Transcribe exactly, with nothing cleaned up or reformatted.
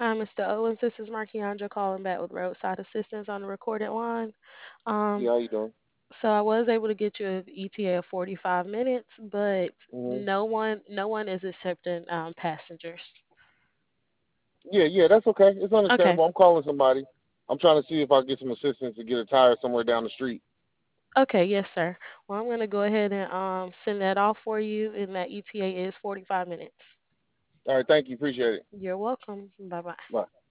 Hi, mister Owens. This is Markiandra calling back with roadside assistance on the recorded line. Yeah, Um, how you doing? so I was able to get you an E T A of forty-five minutes, but hmm no one, no one is accepting um, passengers. Yeah, yeah, that's okay. It's Okay. understandable. I'm calling somebody. I'm trying to see if I can get some assistance to get a tire somewhere down the street. Okay. Yes, sir. Well, I'm gonna go ahead and um, send that off for you, and that E T A is forty-five minutes. All right, thank you. Appreciate it. You're welcome. Bye bye. Bye.